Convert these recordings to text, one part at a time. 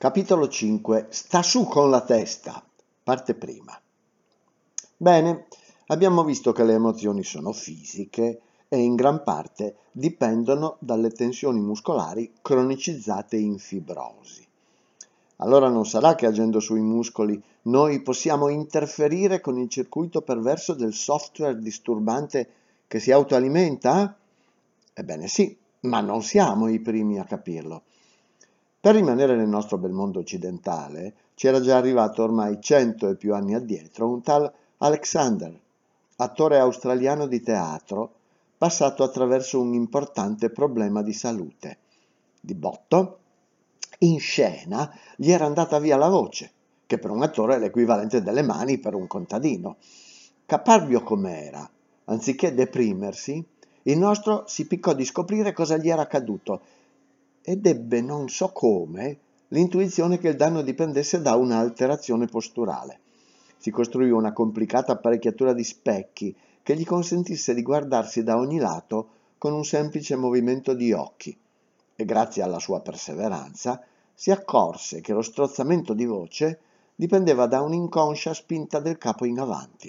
Capitolo 5. Sta su con la testa. Parte prima. Bene, abbiamo visto che le emozioni sono fisiche e in gran parte dipendono dalle tensioni muscolari cronicizzate in fibrosi. Allora non sarà che agendo sui muscoli noi possiamo interferire con il circuito perverso del software disturbante che si autoalimenta? Ebbene sì, ma non siamo i primi a capirlo. Per rimanere nel nostro bel mondo occidentale, c'era già arrivato ormai 100 e più anni addietro un tal Alexander, attore australiano di teatro, passato attraverso un importante problema di salute. Di botto, in scena gli era andata via la voce, che per un attore è l'equivalente delle mani per un contadino. Caparbio com'era, anziché deprimersi, il nostro si piccò di scoprire cosa gli era accaduto ed ebbe, non so come, l'intuizione che il danno dipendesse da un'alterazione posturale. Si costruì una complicata apparecchiatura di specchi che gli consentisse di guardarsi da ogni lato con un semplice movimento di occhi e grazie alla sua perseveranza si accorse che lo strozzamento di voce dipendeva da un'inconscia spinta del capo in avanti.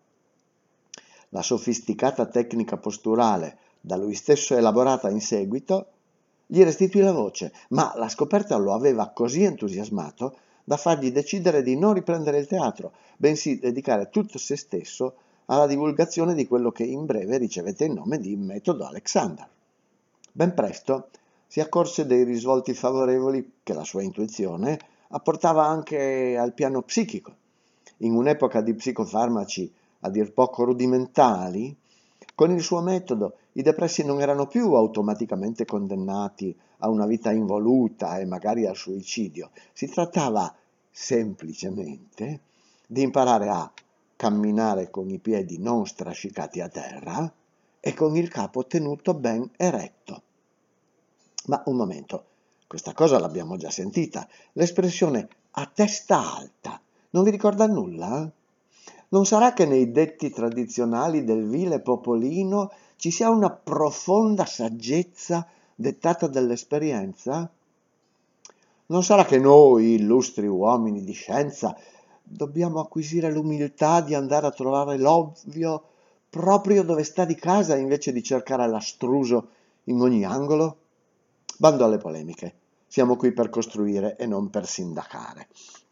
La sofisticata tecnica posturale, da lui stesso elaborata in seguito, gli restituì la voce, ma la scoperta lo aveva così entusiasmato da fargli decidere di non riprendere il teatro, bensì dedicare tutto se stesso alla divulgazione di quello che in breve ricevette il nome di metodo Alexander. Ben presto si accorse dei risvolti favorevoli che la sua intuizione apportava anche al piano psichico. In un'epoca di psicofarmaci a dir poco rudimentali, con il suo metodo i depressi non erano più automaticamente condannati a una vita involuta e magari al suicidio. Si trattava semplicemente di imparare a camminare con i piedi non strascicati a terra e con il capo tenuto ben eretto. Ma un momento, questa cosa l'abbiamo già sentita. L'espressione a testa alta non vi ricorda nulla? Non sarà che nei detti tradizionali del vile popolino ci sia una profonda saggezza dettata dall'esperienza? Non sarà che noi, illustri uomini di scienza, dobbiamo acquisire l'umiltà di andare a trovare l'ovvio proprio dove sta di casa invece di cercare l'astruso in ogni angolo? Bando alle polemiche. Siamo qui per costruire e non per sindacare.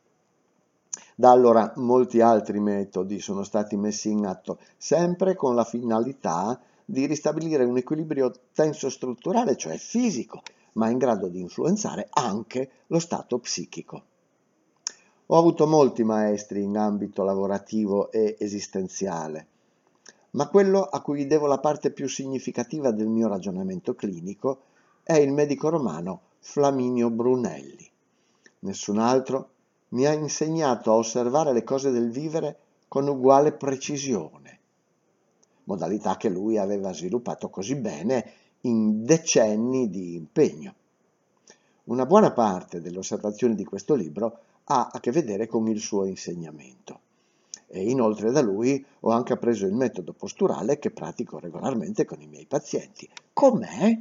Da allora molti altri metodi sono stati messi in atto, sempre con la finalità di ristabilire un equilibrio tenso-strutturale, cioè fisico, ma in grado di influenzare anche lo stato psichico. Ho avuto molti maestri in ambito lavorativo e esistenziale, ma quello a cui devo la parte più significativa del mio ragionamento clinico è il medico romano Flaminio Brunelli. Nessun altro mi ha insegnato a osservare le cose del vivere con uguale precisione, modalità che lui aveva sviluppato così bene in decenni di impegno. Una buona parte delle osservazioni di questo libro ha a che vedere con il suo insegnamento. E inoltre da lui ho anche appreso il metodo posturale che pratico regolarmente con i miei pazienti. Com'è?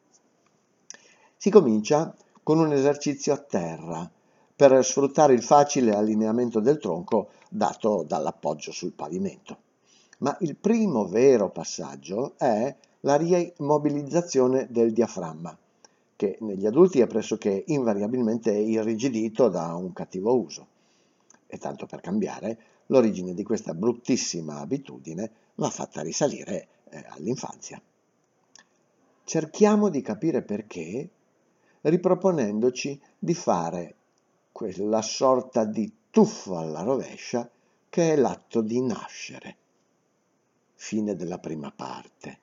Si comincia con un esercizio a terra per sfruttare il facile allineamento del tronco dato dall'appoggio sul pavimento. Ma il primo vero passaggio è la rimobilizzazione del diaframma, che negli adulti è pressoché invariabilmente irrigidito da un cattivo uso. E tanto per cambiare, l'origine di questa bruttissima abitudine va fatta risalire all'infanzia. Cerchiamo di capire perché, riproponendoci di fare quella sorta di tuffo alla rovescia che è l'atto di nascere. Fine della prima parte.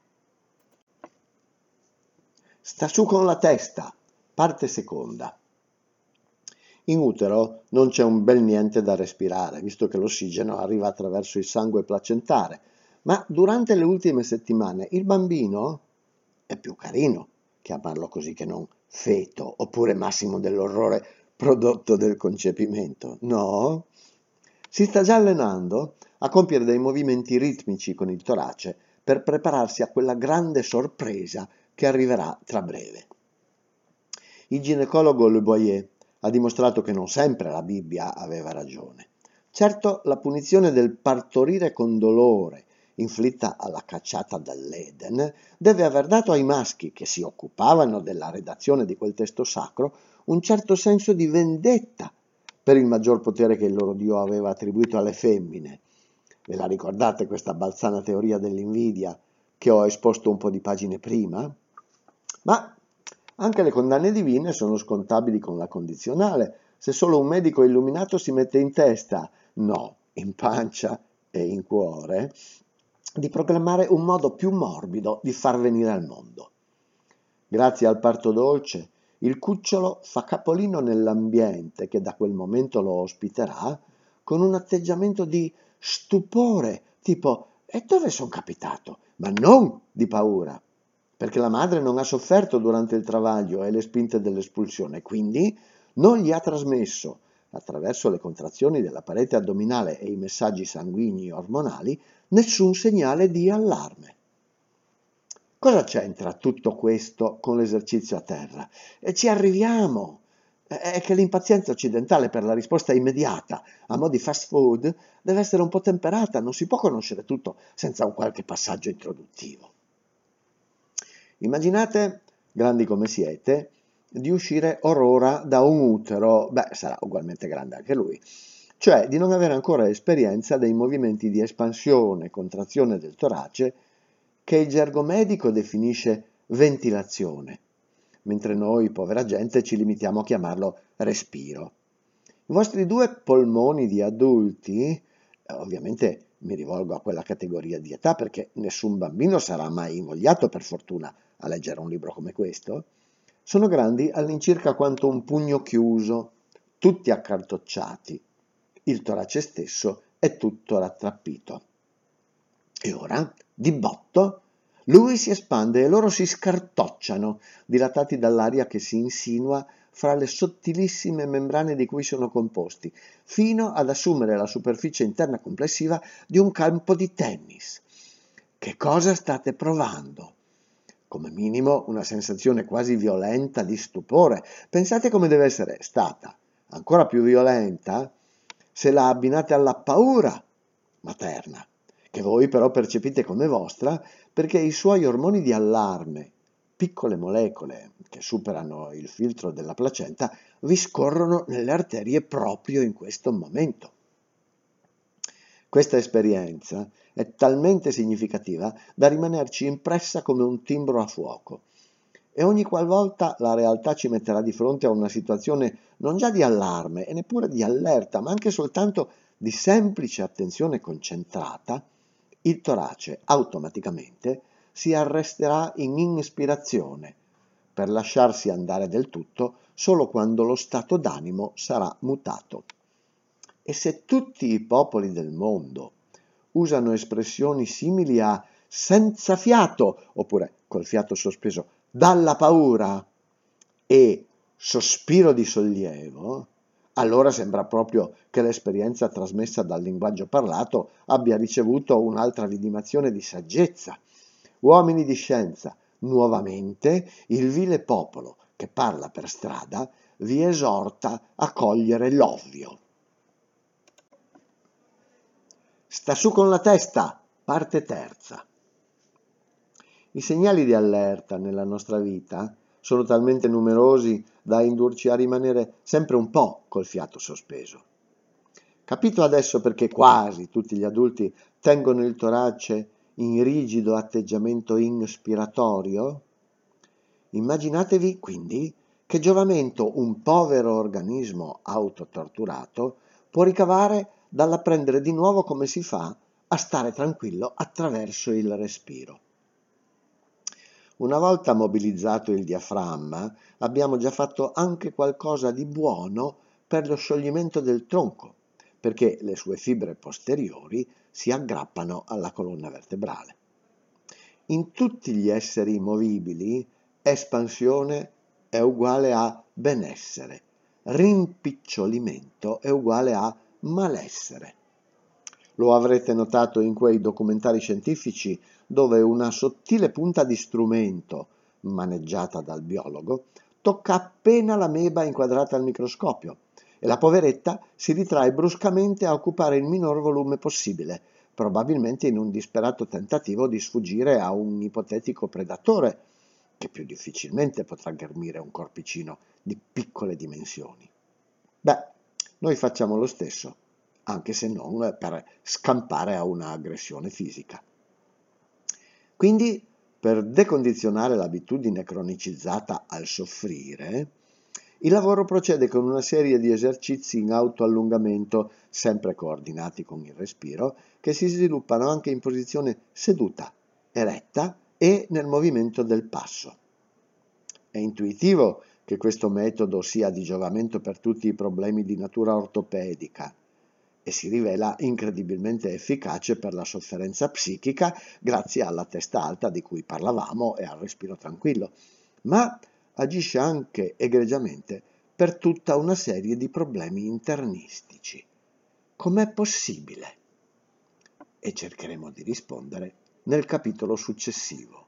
Sta su con la testa, parte seconda. In utero non c'è un bel niente da respirare, visto che l'ossigeno arriva attraverso il sangue placentare, ma durante le ultime settimane il bambino è più carino, chiamarlo così che non feto, oppure massimo dell'orrore prodotto del concepimento, no? Si sta già allenando a compiere dei movimenti ritmici con il torace per prepararsi a quella grande sorpresa che arriverà tra breve. Il ginecologo Le Boyer ha dimostrato che non sempre la Bibbia aveva ragione. Certo, la punizione del partorire con dolore, inflitta alla cacciata dall'Eden, deve aver dato ai maschi che si occupavano della redazione di quel testo sacro un certo senso di vendetta per il maggior potere che il loro Dio aveva attribuito alle femmine. Ve la ricordate questa balzana teoria dell'invidia che ho esposto un po' di pagine prima? Ma anche le condanne divine sono scontabili con la condizionale. Se solo un medico illuminato si mette in testa, no, in pancia e in cuore, di proclamare un modo più morbido di far venire al mondo. Grazie al parto dolce, il cucciolo fa capolino nell'ambiente che da quel momento lo ospiterà con un atteggiamento di stupore, tipo «E dove sono capitato?» Ma non di paura, perché la madre non ha sofferto durante il travaglio e le spinte dell'espulsione, quindi non gli ha trasmesso, attraverso le contrazioni della parete addominale e i messaggi sanguigni ormonali, nessun segnale di allarme. Cosa c'entra tutto questo con l'esercizio a terra? E ci arriviamo. È che l'impazienza occidentale per la risposta immediata, a mo' di fast food, deve essere un po' temperata, non si può conoscere tutto senza un qualche passaggio introduttivo. Immaginate, grandi come siete, di uscire or ora da un utero, sarà ugualmente grande anche lui, cioè di non avere ancora esperienza dei movimenti di espansione e contrazione del torace che il gergo medico definisce ventilazione, mentre noi, povera gente, ci limitiamo a chiamarlo respiro. I vostri 2 polmoni di adulti, ovviamente mi rivolgo a quella categoria di età perché nessun bambino sarà mai invogliato, per fortuna, a leggere un libro come questo, sono grandi all'incirca quanto un pugno chiuso, tutti accartocciati. Il torace stesso è tutto rattrappito. E ora, di botto, lui si espande e loro si scartocciano, dilatati dall'aria che si insinua fra le sottilissime membrane di cui sono composti, fino ad assumere la superficie interna complessiva di un campo di tennis. Che cosa state provando? Come minimo una sensazione quasi violenta di stupore. Pensate come deve essere stata, ancora più violenta, se la abbinate alla paura materna, che voi però percepite come vostra perché i suoi ormoni di allarme, piccole molecole che superano il filtro della placenta, vi scorrono nelle arterie proprio in questo momento. Questa esperienza è talmente significativa da rimanerci impressa come un timbro a fuoco. E ogni qualvolta la realtà ci metterà di fronte a una situazione non già di allarme e neppure di allerta, ma anche soltanto di semplice attenzione concentrata, il torace automaticamente si arresterà in ispirazione per lasciarsi andare del tutto solo quando lo stato d'animo sarà mutato. E se tutti i popoli del mondo usano espressioni simili a senza fiato, oppure col fiato sospeso, dalla paura e sospiro di sollievo, allora sembra proprio che l'esperienza trasmessa dal linguaggio parlato abbia ricevuto un'altra vidimazione di saggezza. Uomini di scienza, nuovamente il vile popolo che parla per strada vi esorta a cogliere l'ovvio. Sta su con la testa, parte terza. I segnali di allerta nella nostra vita sono talmente numerosi da indurci a rimanere sempre un po' col fiato sospeso. Capito adesso perché quasi tutti gli adulti tengono il torace in rigido atteggiamento inspiratorio? Immaginatevi quindi che giovamento un povero organismo autotorturato può ricavare dall'apprendere di nuovo come si fa a stare tranquillo attraverso il respiro. Una volta mobilizzato il diaframma, abbiamo già fatto anche qualcosa di buono per lo scioglimento del tronco, perché le sue fibre posteriori si aggrappano alla colonna vertebrale. In tutti gli esseri movibili, espansione è uguale a benessere, rimpicciolimento è uguale a malessere. Lo avrete notato in quei documentari scientifici dove una sottile punta di strumento, maneggiata dal biologo, tocca appena l'ameba inquadrata al microscopio e la poveretta si ritrae bruscamente a occupare il minor volume possibile, probabilmente in un disperato tentativo di sfuggire a un ipotetico predatore che più difficilmente potrà ghermire un corpicino di piccole dimensioni. Beh, noi facciamo lo stesso, anche se non per scampare a una aggressione fisica. Quindi, per decondizionare l'abitudine cronicizzata al soffrire, il lavoro procede con una serie di esercizi in autoallungamento, sempre coordinati con il respiro, che si sviluppano anche in posizione seduta, eretta e nel movimento del passo. È intuitivo che questo metodo sia di giovamento per tutti i problemi di natura ortopedica e si rivela incredibilmente efficace per la sofferenza psichica grazie alla testa alta di cui parlavamo e al respiro tranquillo, ma agisce anche egregiamente per tutta una serie di problemi internistici. Com'è possibile? E cercheremo di rispondere nel capitolo successivo.